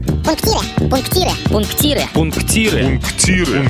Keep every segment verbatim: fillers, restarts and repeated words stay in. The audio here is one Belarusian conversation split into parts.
Пунктиры. Пунктиры. Пунктиры. Пунктиры. Пунктиры.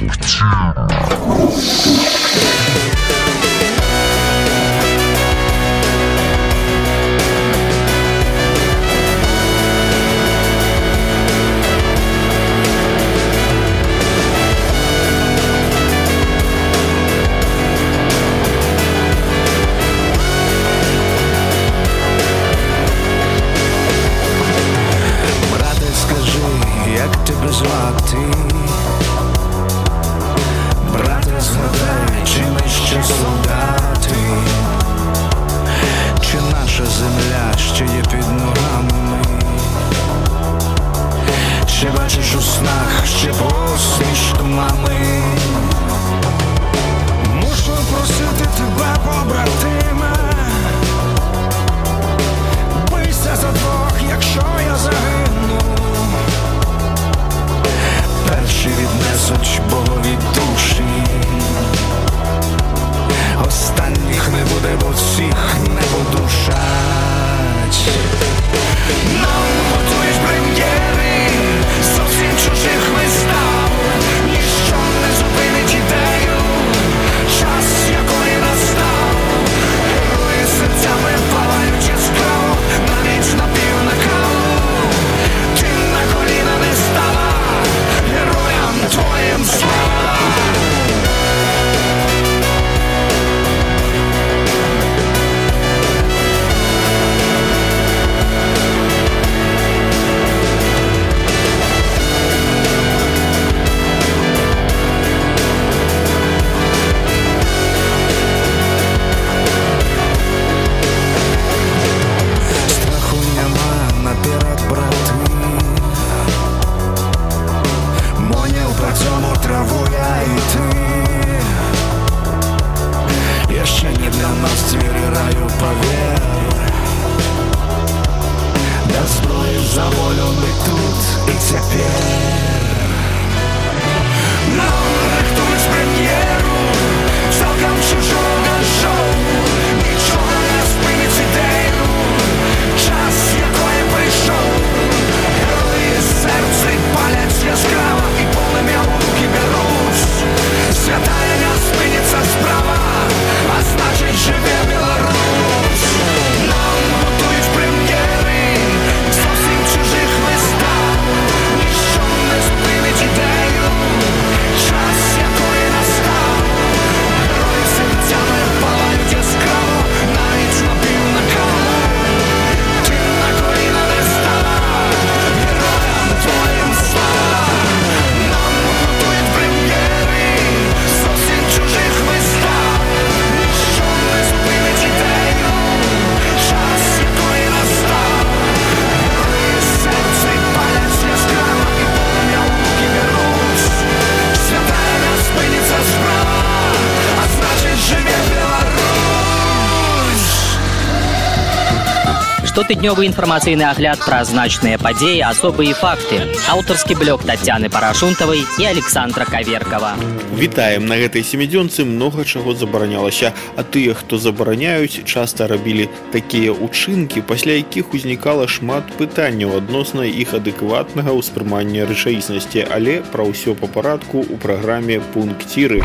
Штотыднёвы інфармацыйны агляд пра значныя падзеі, асобы і факты. Аўтарскі блог Тацяны Парашунтавай і Александра Каверкава. Вітаем, на гэтай семідзёнцы многа чаго забаранялася, а тыя, хто забараняюць, часта рабілі такія ўчынкі, пасля якіх узнікала шмат пытанняў адносна іх адэкватнага ўспрымання рэчаіснасці, але пра ўсё па парадку ў праграме «Пунктиры».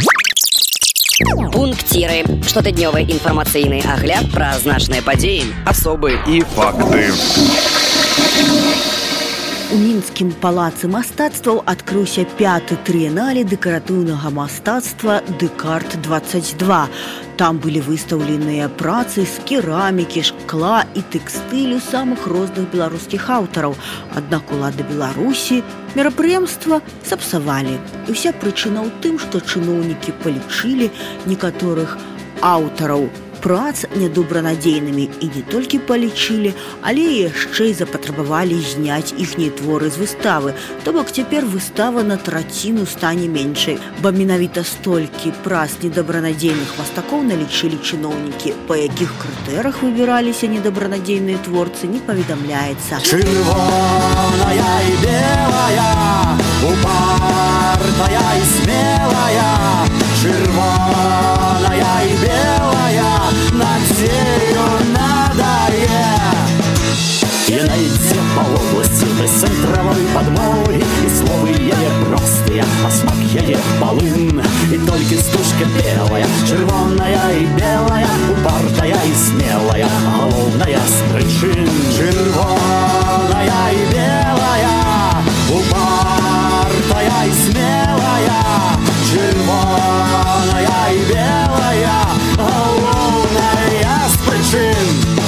Пунктиры. Штотыднёвы інфармацыйны агляд пра значныя падзеі, асобы і факты. У мінскім палацы мастацтваў адкрыўся пяты трыенале дэкаратыўнага мастацтва «Декарт двадцать два». Там былі выстаўленыя працы з керамікі, шкла і тэкстылю самых розных беларускіх аўтараў. Аднак улады Беларусі мерапрыемства сапсавалі. І ўся прычына ў тым, што чыноўнікі палічылі некаторых аўтараў прац нядобранадзейнымі і не толькі палічылі, але яшчэ і запатрабавалі зняць іхнія творы з выставы. То бок цяпер выстава на траціну стане меншай, бо менавіта столькі прац недобранадзейных мастакоў налічылі чыноўнікі. Па якіх крытэрах выбіраліся недобранадзейныя творцы, не паведамляецца. Чырвоная і белая, упартая і смелая, чырвоная і белая, надею надае. Яна ідзе па обласці без цэнтравой подмой, и словы яе простыя, а смак яе полын. И только стужка белая, червоная и белая, упартая и смелая, головная с причин. Червоная и белая, упартая и смелая, червоная и белая, головная с причин.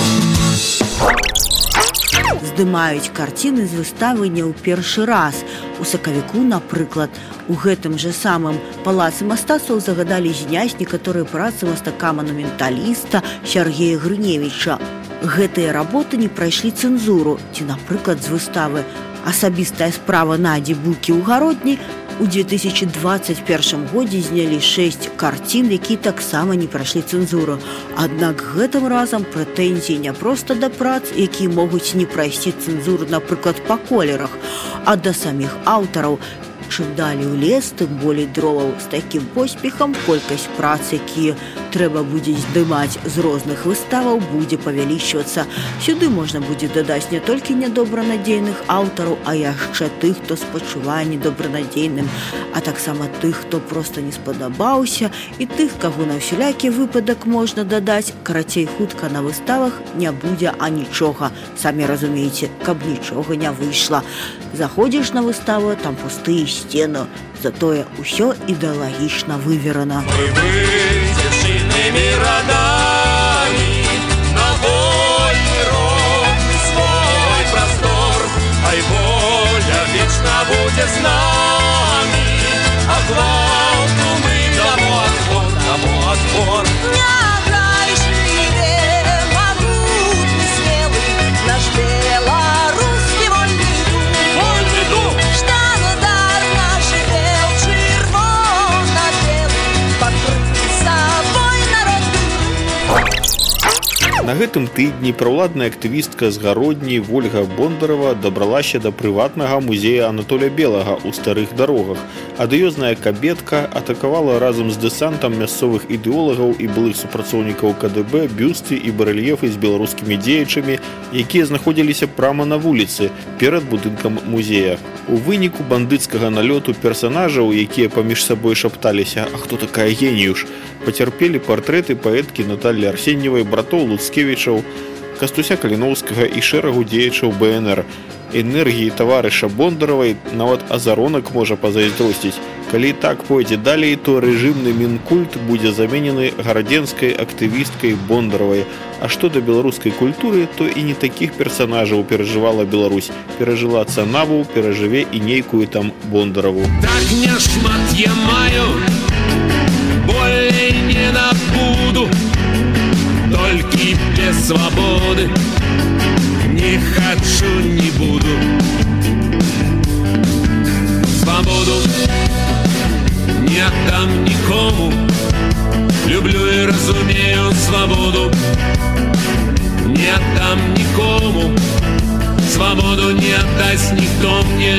Здымаюць карціны з выставы не ў першы раз. У сакавіку, напрыклад, у гэтым жа самым палацы мастацтваў загадалі зняць некаторыя працы мастака-манументаліста Сяргея Грыневіча. Гэтыя работы не прайшлі цэнзуру, ці, напрыклад, з выставы «Асабістая справа Наді Букі ў гародні» у две тысячи двадцать первом годзе знялі шэсць карцін, якія таксама не прайшлі цэнзуру. Аднак гэтым разам прэтэнзіі не проста да прац, якія могуць не прайсці цэнзуру, напрыклад, па колерах, а да саміх аўтараў. Чым далей у лес, тым болей дроваў. З такім поспехам колькасць прац, якія трэба будзе здымаць з розных выставаў, будзе павялічвацца. Сюды можна будзе дадаць не толькі недобранадзейных аўтараў, а яшчэ тых, хто спачувае недобранадзейным, а таксама тых, хто проста не спадабаўся, і тых, каго на ўсялякі выпадак можна дадаць. Карацей, хутка на выставах не будзе анічога. Самі разумееце, каб нічога не выйшла. Заходзіш на выставу, там пустыя сцены, затое ўсё ідэалагічна выверана. Мы выцешенными родами на вольный ровный свой простор, ай воля вечно будет с нами, а гвалту мы дамо отпор, дамо отпор. Наш белорусский вольный дух, вольный дух, штандар наш бел, червоно-белый, покрыты собой народ. На гэтым тыдні праўладная актывістка з Гародні Вольга Бондарова дабралася да прыватнага музея Анатоля Белага ў Старых Дарогах. Адыёзная кабетка атакавала разам з дэсантам мясцовых ідэолагаў і былых супрацоўнікаў ка дэ бэ бюсты і барэльефы з беларускімі дзеячамі, якія знаходзіліся прама на вуліцы перад будынкам музея. У выніку бандыцкага налёту персанажаў, якія паміж сабой шапталіся «А хто такая Геніюш?», пацярпелі партрэты паэткі Наталлі Арсеньевай, братоў Луцкевічаў, Кастуся Каліноўскага і шэрагу дзеячаў бэ эн эр. Энергіі таварыша Бондаровай нават азаронак можа пазайздросціць. Калі так пойдзе далей, то рэжымны мінкульт будзе заменены гарадзенскай актывісткай Бондаровай. А што да беларускай культуры, то і не такіх персанажаў перажывала Беларусь. Перажыла Цанаву, перажыве і нейкую там Бондарову. Так не шмат я маю, болей не набуду, толькі без свабоды не хочу, не буду. Свободу не отдам никому, люблю и разумею свободу. Не отдам никому, свободу не отдаст никто мне.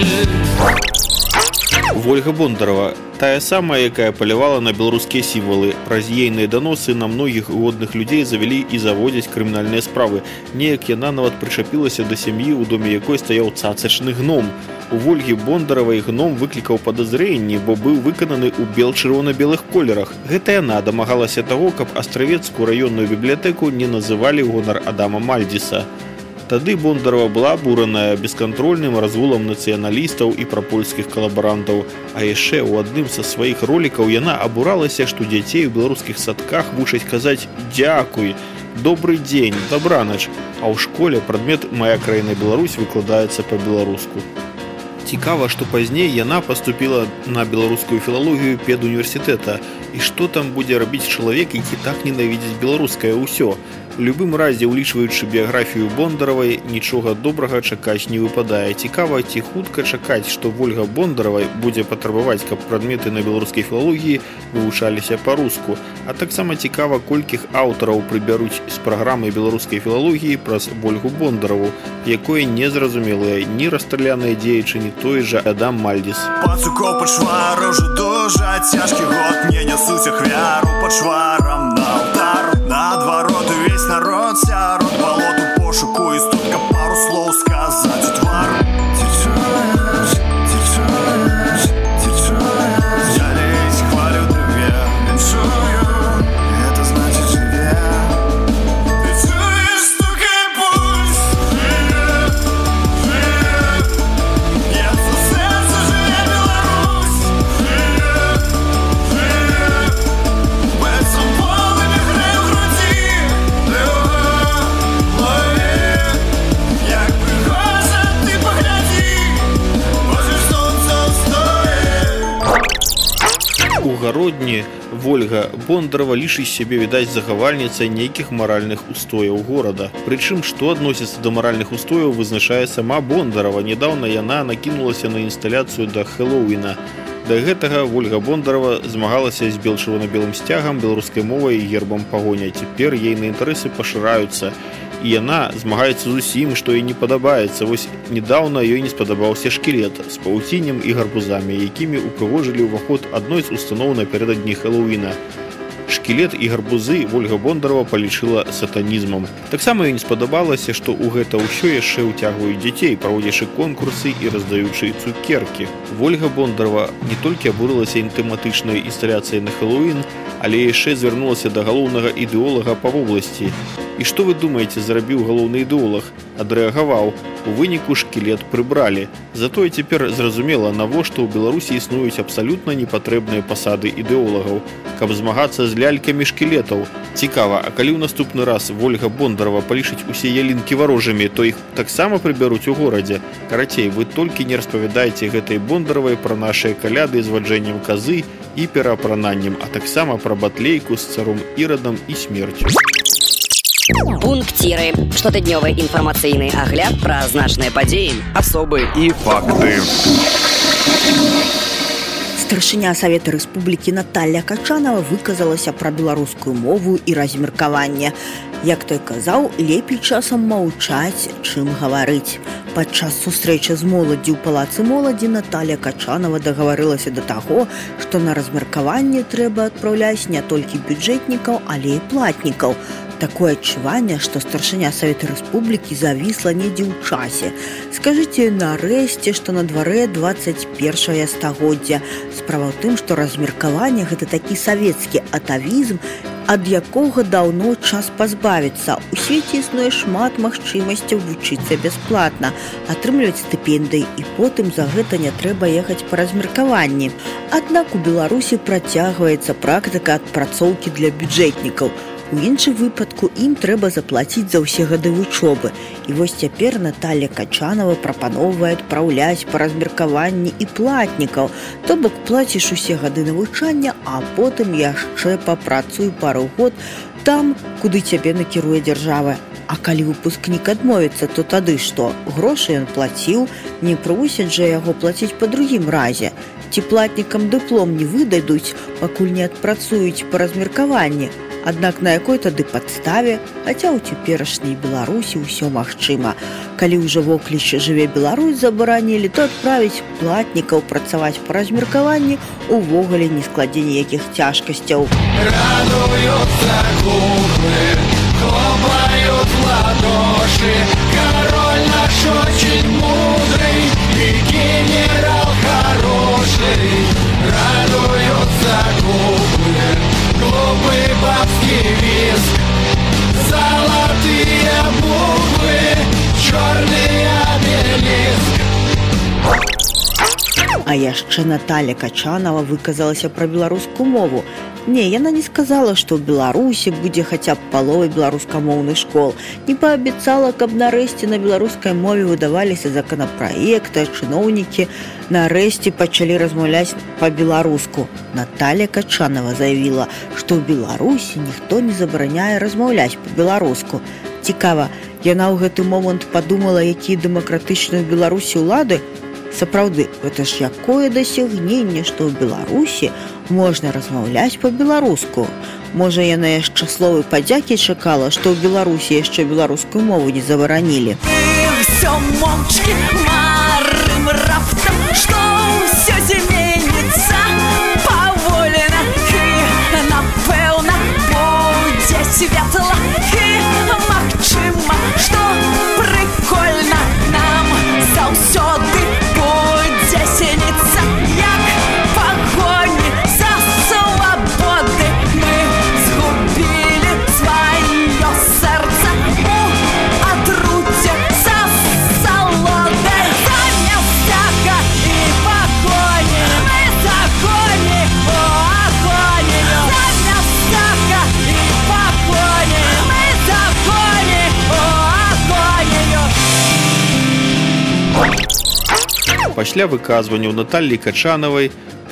Вольга Бондарова, тая самая, якая палявала на беларускія сімвалы. Праз ейныя даносы на многіх годных людзей завялі і заводзяць крымінальныя справы. Неяк яна нават прычапілася да сям'і, у доме якой стаяў цацачны гном. У Вольгі Бондаравай гном выклікаў падазрэнні, бо быў выкананы ў бел-чырвона-белых колерах. Гэта яна дамагалася таго, каб астравецкую раённую бібліятэку не называлі ў гонар Адама Мальдзіса. Тады Бондарова была абураная бескантрольным разгулам нацыяналістаў і прапольскіх калабарантаў. А яшчэ ў адным са сваіх ролікаў яна абуралася, што дзяцей у беларускіх садках вучаць казаць «дзякуй», «добрый дзень», «дабранач», а ў школе прадмет «Мая краіна Беларусь» выкладаецца па-беларуску. Цікава, што пазней яна паступіла на беларускую філалогію педуніверсітэта. І што там будзе рабіць чалавек, які так ненавідзіць беларускае ўсё? У любым разе, улічваючы біяграфію Бондаравай, нічога добрага чакаць не выпадае. Цікава, ці хутка чакаць, што Вольга Бондаравай будзе патрабаваць, каб прадметы на беларускай філалогіі вывучаліся па-руску. А таксама цікава, колькіх аўтараў прыбяруць з праграмы беларускай філалогіі праз Вольгу Бондараву, якой незразумелыя ні расстраляныя дзеячы, ні той жа Адам Мальдзіс. Пацукоў пад швару ўжо дужа цяжкі год, не нясуць ахвяру пад шварам на алтар. Наадварот увесь народ сярод балоту пошуку, і столькі пару слоў сказаць у твар. гародні Вольга Бондарова лічыць сябе, відаць, захавальніцай нейкіх маральных устояў горада. Прычым, што адносіцца да маральных устояў, вызначае сама Бондарова. Нядаўна яна накінулася на інсталяцыю да Хэллоуіна. Да гэтага Вольга Бондарова змагалася з бел-чырвона-белым сцягам, беларускай мовай і гербам пагоня. Цяпер ейныя інтарэсы пашыраюцца. І яна змагаецца з усім, што ёй не падабаецца. Вось недаўна ёй не спадабаўся шкілет з паўціннем і гарбузамі, якімі ўпрыгожылі ўваход адной з устаноў напярэдадні Хэллоуіна. Шкілет і гарбузы Вольга Бондарова палічыла сатанізмам. Таксама ёй не спадабалася, што ў гэта ўсё яшчэ ўцягваюць дзяцей, праводзячы конкурсы і раздаючы цукеркі. Вольга Бондарова не толькі абурылася тэматычнай інсталяцыяй на Хэллоуін, але яшчэ звярнулася да галоўнага ідэолага па вобласці. І што вы думаеце, зрабіў галоўны ідэолаг? Адрэагаваў. У выніку шкілет прыбралі. Затое цяпер зразумела, навошта ў Беларусі існуюць абсалютна непатрэбныя пасады ідэолагаў, каб змагацца з лялькамі шкілетаў. Цікава, а калі ў наступны раз Вольга Бондарова палічыць усе ялінкі варожымі, то іх таксама прыбяруць у горадзе? Карацей, вы толькі не распавядайце гэтай Бондаравай пра нашыя каляды з ваджэннем казы і пераапрананнем, а таксама пра батлейку з царом Ірадам і смерцю. Пунктиры. Штотыднёвы інфармацыйны агляд пра значныя падзеі, асобы і факты. Старшыня Савета Рэспублікі Наталья Качанова выказалася пра беларускую мову і размеркаванне. Як той казаў, лепей часам маўчаць, чым гаварыць. Падчас сустрэчы з моладдзю ў палацы моладзі Наталья Качанова дагаварылася да таго, што на размеркаванне трэба адпраўляць не толькі бюджэтнікаў, але і платнікаў. Такое адчуванне, што старшыня Савета Рэспублікі завісла недзе ў часе. Скажыце нарэшце, што на дварэ дваццаць першае стагоддзя. Справа ў тым, што размеркаванне – гэта такі савецкі атавізм, ад якога даўно час пазбавіцца. У свеце існуе шмат магчымасцяў вучыцца бясплатна, атрымліваць стыпендыі, і потым за гэта не трэба ехаць па размеркаванні. Аднак у Беларусі працягваецца практыка адпрацоўкі для бюджэтнікаў. У іншым выпадку ім трэба заплаціць за ўсе гады вучобы. І вось цяпер Наталья Качанова прапаноўвае адпраўляць па размеркаванні і платнікаў. То бок плаціш усе гады навучання, а потым яшчэ папрацуй пару год там, куды цябе накіруе дзяржава. А калі выпускнік адмовіцца, то тады што? Грошы ён плаціў, не прымусяць жа яго плаціць па другім разе. Ці платнікам дыплом не выдадуць, пакуль не адпрацуюць па размеркаванні. Аднак на якой тады падставе, хаця ў цяперашняй Беларусі ўсё магчыма. Калі ўжо вокліча «Жыве Беларусь» забаранілі, то адправіць платнікаў працаваць па размеркаванні увогуле не складзе ніякіх цяжкасцяў. Радуются куклы, хлопают в ладоши, король наш очень мудрый и генерал хороший. Радуются куклы, глупый бабский визг, золотые буквы, черный обелиск. А яшчэ Наталья Качанова выказалася пра беларускую мову. Не, яна не сказала, што ў Беларусі будзе хаця б паловай беларускамоўных школ. Не паабяцала, каб нарэшце на беларускай мове выдаваліся законапраекты, чыноўнікі нарэшце пачалі размаўляць па-беларуску. Наталья Качанова заявіла, што ў Беларусі ніхто не забараняе размаўляць па-беларуску. Цікава, яна ў гэты момант падумала, якія дэмакратычныя ў Беларусі ўлады. Сапраўды, гэта ж якое дасягненне, што ў Беларусі можна размаўляць па-беларуску. Можа, яна яшчэ словы падзякі чакала, што ў Беларусі яшчэ беларускую мову не забаранілі. Всё молчки марым раптам, што ўсё зменіцца павольна, і напэўна будзе светла, і магчыма, што прыкольна нам заўсёды будзе сеніцца, як пагоні за свабоды. Мы згубілі сваё сэрца у атруце за салодай. Замест цяга і пагоні мы загоні у агонію. Замест цяга і пагоні мы загоні у агонію. Пасля выказванняў Натальі Качанавай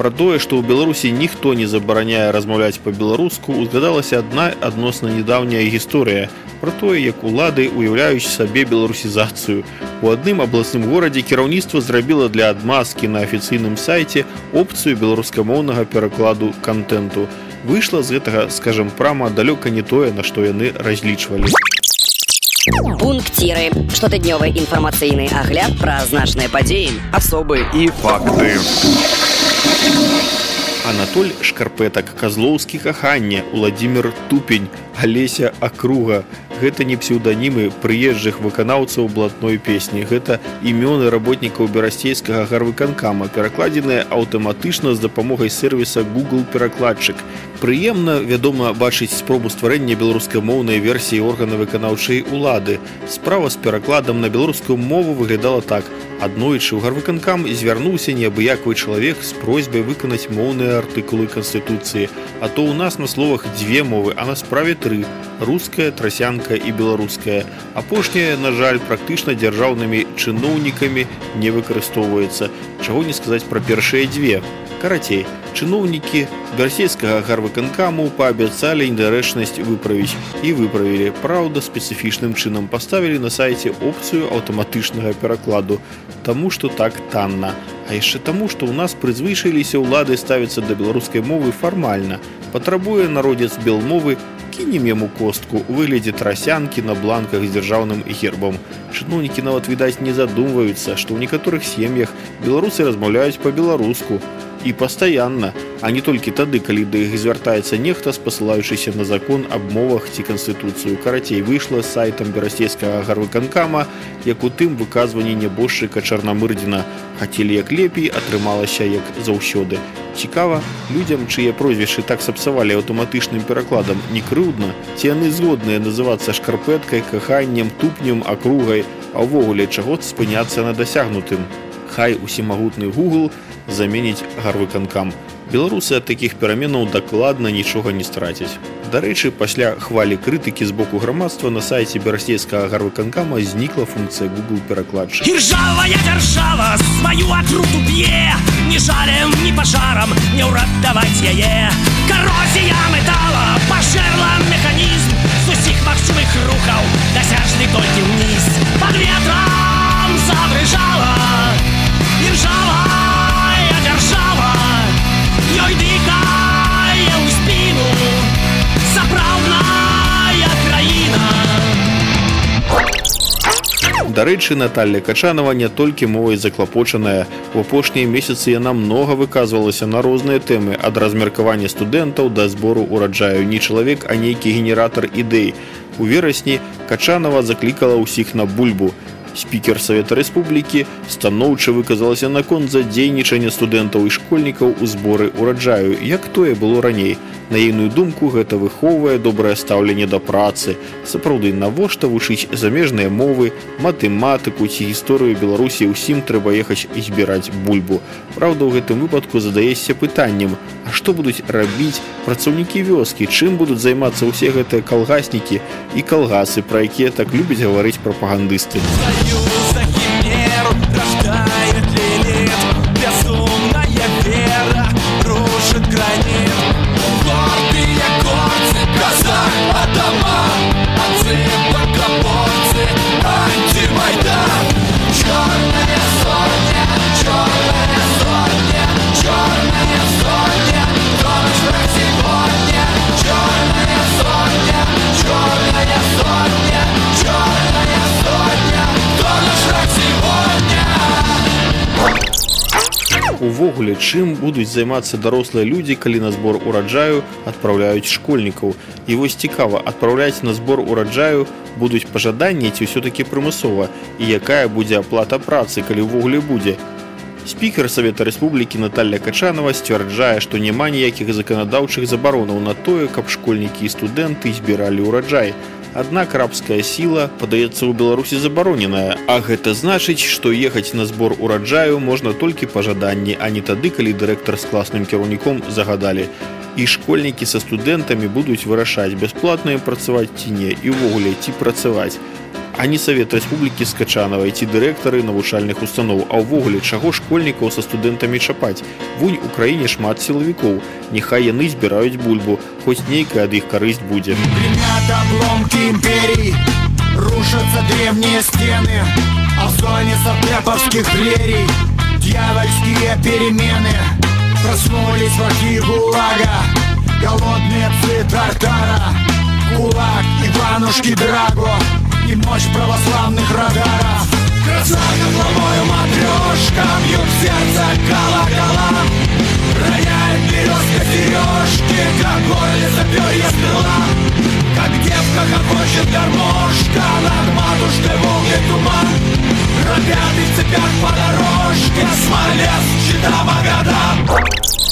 Пра тое, што ў Беларусі ніхто не забараняе размаўляць па-беларуску, узгадалася адна адносна нядаўняя гісторыя пра тое, як улады уяўляюць сабе беларусізацыю. У адным абласным горадзе кіраўніцтва зрабіла для адмазкі на афіцыйным сайце опцыю беларускамоўнага перакладу кантэнту. Выйшла з гэтага, скажам прама, далёка не тое, на што яны разлічвалі. Пунктиры. Штотыднёвы інфармацыйны агляд пра значныя падзеі, асобы і факты. Анатоль Шкарпетак, Казлоўскі каханне, Уладзімір Тупень, Алеся Акруга. Гэта не псеўданімы прыезджых выканаўцаў блатной песні. Гэта імёны работнікаў берасцейскага гарвыканкама, перакладзеныя аўтаматычна з дапамогай сервіса Google перакладчык. Прыемна, вядома, бачыць спробу стварэння беларускамоўнай версіі органа выканаўчай улады. Справа з перакладам на беларускую мову выглядала так. Аднойчы ў гарвыканкам звярнуўся неабыякавы чалавек з просьбай выканаць моўныя артыкулы Канстытуцыі. А то ў нас на словах дзве мовы, а на справе тры. Руская, трасянка і беларуская. Апошняя, на жаль, практычна дзяржаўнымі чыноўнікамі не выкарыстоўваецца. Чаго не сказаць пра першыя дзве. Карацей, чыноўнікі берасцейскага гарвыканкаму паабяцалі недарэчнасць выправіць. І выправілі. Праўда, спецыфічным чынам паставілі на сайце опцыю аўтаматычнага перакладу. Таму, што так танна. А яшчэ таму, што ў нас прызвычаіліся ўлады ставіцца да беларускай мовы фармальна. Патрабуе народец белмовы, кінем яму костку у выглядзе трасянкі на бланках з дзяржаўным гербам. Чыноўнікі нават, відаць, не задумваюцца, што ў некаторых сем'ях беларусы размаўляюць па-беларуску. І пастаянна, а не толькі тады, калі да іх звяртаецца нехта, спасылаючыся на закон аб мовах ці канстытуцыю. Карацей, выйшла з сайтам берасцейскага гарвыканкама, як у тым выказванні нябожчыка Чарнамырдзіна. Хацелі як лепей, атрымалася як заўсёды. Цікава, людзям, чые прозвішчы так сапсавалі аўтаматычным перакладам, не крыўдна? Ці яны згодныя называцца Шкарпэткай, каханнем, тупнем, акругай, а ўвогуле чаго спыняцца на дасягнутым? Хай усімагутны Google заменіць гарвыканкам. Беларусы ад такіх пераменаў дакладна нічога не страцяць. Дарэчы, пасля хвалі крытыкі з боку грамадства на сайце берасцейскага гарвыканкама знікла функцыя Google перакладчык. Іржавая дзяржава сваю атруту б'е, ні жалем, ні пажарам не ўратаваць яе. Карозія метала пажэрла механізм з усіх магчымых рухаў, дасяжны толькі ўніз. Пад ветрам забрыжала іржавая дзяржава, ёй дыхае ў спіну сапраўдная краіна. Дарэчы, Наталья Качанова не толькі мовай заклапочаная. У апошнія месяцы яна многа выказвалася на розныя тэмы, ад размеркавання студэнтаў да збору ураджаю. Не чалавек, а нейкі генератар ідэй. У верасні Качанова заклікала ўсіх на бульбу. Спікер Савета Рэспублікі станоўча выказалася наконт задзейнічання студэнтаў і школьнікаў у зборы ураджаю, як тое было раней. На ейную думку, гэта выхоўвае добрае стаўленне да працы. Сапраўды, навошта вучыць замежныя мовы, матэматыку ці гісторыю Беларусі, ўсім трэба ехаць і збіраць бульбу. Праўда, у гэтым выпадку задаешся пытаннем, а што будуць рабіць працаўнікі вёскі, чым будуць займацца ўсе гэтыя калгаснікі і калгасы, пра якія так любяць гаварыць прапагандысты. Союза химеру рождает Лилит, безумная вера рушит гранит. Гордые горцы, казах, Адама, отцы, богоборцы, антимайдан. Черная сотня, черная сотня, черная сотня, точно сегодня. Черная сотня, черная сотня, черная сотня. Увогуле, чым будуць займацца дарослыя людзі, калі на збор ураджаю адпраўляюць школьнікаў? І вось цікава, адпраўляць на збор ураджаю будуць па жаданні ці ўсё-такі прымусова? І якая будзе аплата працы, калі ўвогуле будзе? Спікер Савета Рэспублікі Наталья Качанова сцвярджае, што няма ніякіх заканадаўчых забаронаў на тое, каб школьнікі і студэнты збіралі ўраджай. Аднак рабская сіла, падаецца, у Беларусі забароненая, а гэта значыць, што ехаць на збор ураджаю можна толькі па жаданні, а не тады, калі дырэктар з класным кіраўніком загадалі. І школьнікі са студэнтамі будуць вырашаць, бясплатна ім працаваць ці не, і ўвогуле ці працаваць. ані Савет Рэспублікі Скачанавай ці дырэктары навучальных устаноў, а ўвогуле чаго школьнікаў са студэнтамі чапаць. Вунь у краіне шмат сілавікоў, няхай яны збіраюць бульбу, хоць нейкая ад іх карысць будзе. Гремят обломки империй, рушатся древние стены, а в зоне сапеповских прерий дьявольские перемены. Проснулись враги ГУЛАГа, голодные псы Тартара, кулак Иванушки Драго и мощь православных радаров. Красавка плавою матрешка, бьют в сердце колокола, роняет березка сережки, как горле за перья стрела. Как девка хохочет гармошка, над матушкой волны туман, робятый в цепях по дорожке, Смолеск, Чита, Магадан.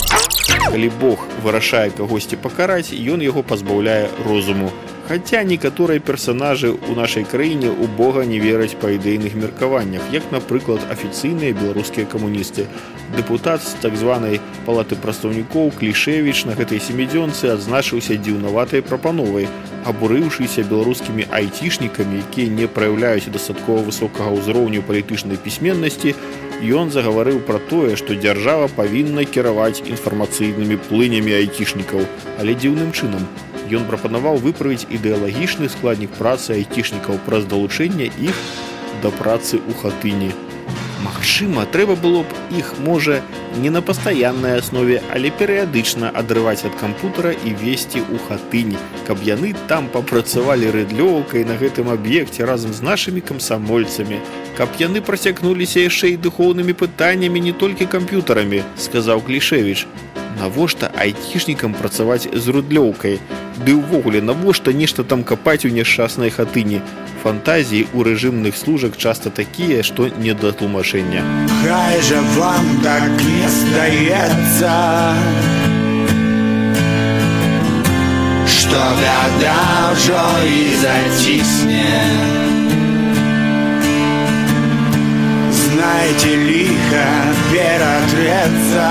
Калі Бог вырашае кагосьці пакараць, ён яго пазбаўляе розуму. Хаця некаторыя персанажы ў нашай краіне ў Бога не вераць па ідэйных меркаваннях, як, напрыклад, афіцыйныя беларускія камуністы. Дэпутат з так званай палаты прадстаўнікоў Клішевіч на гэтай семідзёнцы адзначыўся дзіўнаватай прапановай, абурыўшыся беларускімі айцішнікамі, якія не праяўляюць дастаткова высокага ўзроўню палітычнай пісьменнасці. Ён загаварыў пра тое, што дзяржава павінна кіраваць інфармацыйнымі плынямі айцішнікаў, але дзіўным чынам. Ён прапанаваў выправіць ідэалагічны складнік працы айцішнікаў праз далучэнне іх да працы ў хатыні. Магчыма, трэба было б іх, можа, не на пастаяннай аснове, але перыядычна адрываць ад кампутара і весці ў хатыні, каб яны там папрацавалі рыдлёўкай на гэтым аб'екце разам з нашымі камсамольцамі, каб яны прасякнуліся яшчэ і духоўнымі пытаннямі, не толькі камп'ютарамі, сказаў Клішевіч. Навошта айцішнікам працаваць з рыдлёўкай? Ды ўвогуле, навошта нешта там капаць у няшчаснай хатыні? Фантазіі ў рэжымных служак часта такія, што не да тлумачэння. Хай же вам так не здаецца, што бяда ўжо і зацісне. Знайце, ліха ператрэцца,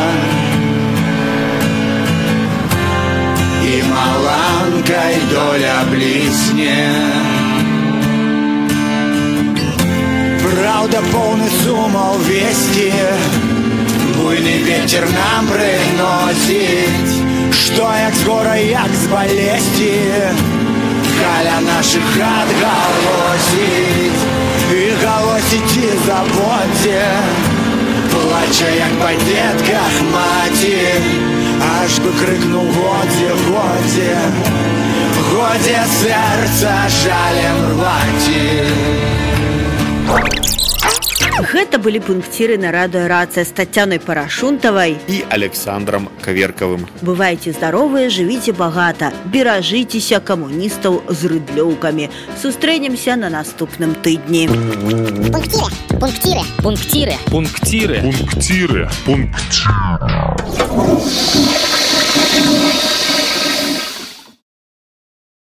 і маланкай доля блісне. Правда, поўны сумаў весці, буйны ветер нам прыносіць, што як з гора, як з балесці, каля нашых хат галосіць, і галосіць і забодзе, плача як па дзетках маці, аж бы крыкнуў годзе, годзе, годзе сэрца жалем рваці. Гэта былі пункціры на радыёрацыя з Таццянай Парашунтавай і Александром Каверкавым. Бывайце здаровыя, жывіце багата, беражыцеся камуністаў з рыдлёўкамі. Сустрэнемся на наступным тыдні. Пунктиры, пунктиры, пунктиры, Пунктиры. Пунктиры. Пунктиры.